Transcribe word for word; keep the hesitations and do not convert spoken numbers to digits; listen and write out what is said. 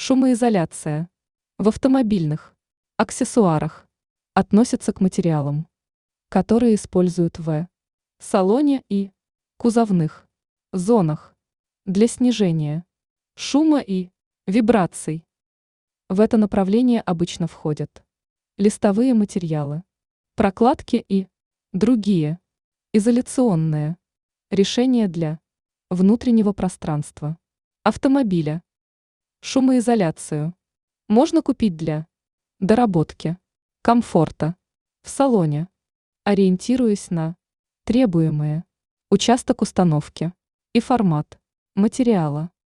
Шумоизоляция в автомобильных аксессуарах относится к материалам, которые используют в салоне и кузовных зонах для снижения шума и вибраций. В это направление обычно входят листовые материалы, прокладки и другие изоляционные решения для внутреннего пространства автомобиля. Шумоизоляцию можно купить для доработки комфорта в салоне, ориентируясь на требуемые участок установки и формат материала.